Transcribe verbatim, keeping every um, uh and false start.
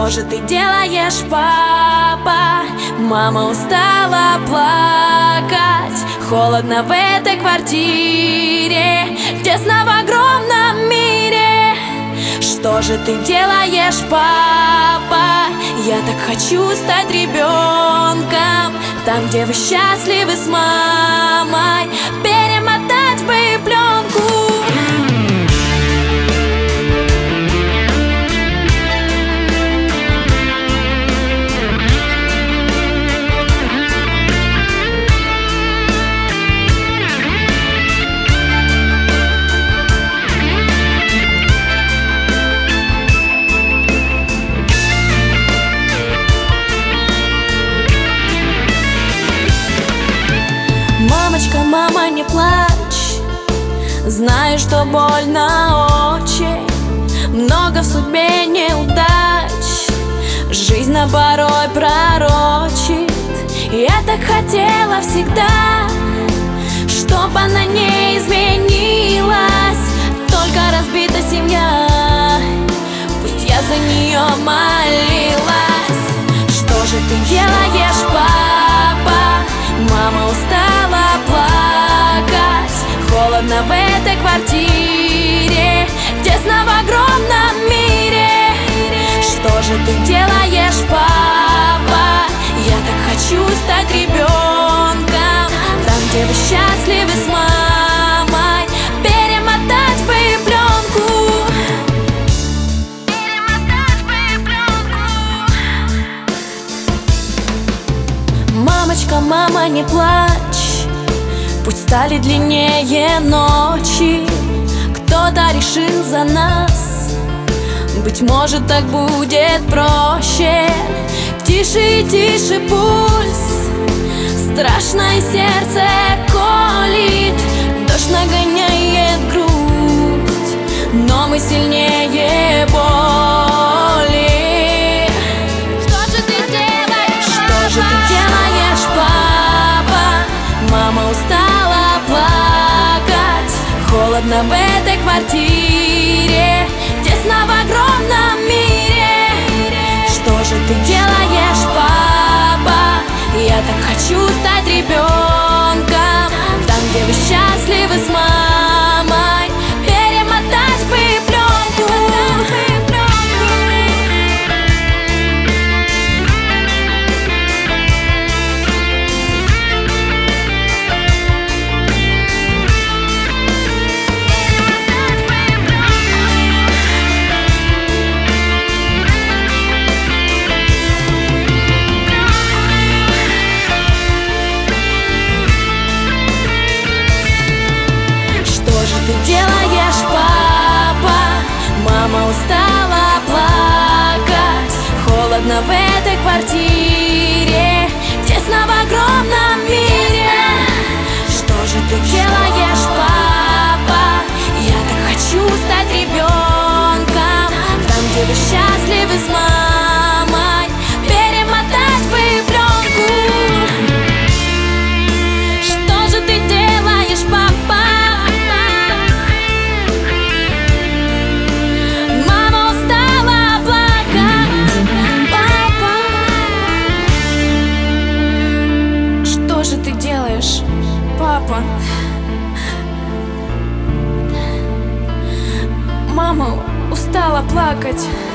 Что же ты делаешь, папа? Мама устала плакать. Холодно в этой квартире, тесно в огромном мире. Что же ты делаешь, папа? Я так хочу стать ребенком, там, где вы счастливы с мамой, перемотать бы пленку. Мамочка, мама, не плачь, знаю, что больно очень, много в судьбе неудач, жизнь на порой пророчит. Я так хотела всегда, чтоб она не изменилась, только разбита семья, пусть я за нее молилась. Что же ты делаешь, папа? Мама устала плакать. Холодно в этой квартире, тесно в огромном мире. Что же ты делаешь, папа? Я так хочу стать ребенком, там, где вы счастливы с мамой, перемотать бы пленку. Мамочка, мама, не плачь, пусть стали длиннее ночи, кто-то решил за нас, быть может, так будет проще. Тише и тише пульс, страшное сердце колит, дождь нагоняет грусть, но мы сильнее боли. Что же ты делаешь, что же ты делаешь, папа? Мама устала плакать. Холодно в этой квартире, тесно в огромном мире. Что же ты делаешь, папа? Я так хочу стать ребенком, там, где вы счастливы с мамой, перемотать бы пленку. Ты делаешь, папа? Мама устала плакать. Холодно в этой квартире, тесно в огромном мире. Что же ты делаешь, папа? Я так хочу стать ребенком, там, где вы счастливы с мамой, перемотать бы пленку. Что же ты делаешь, папа? Папа, мама устала плакать.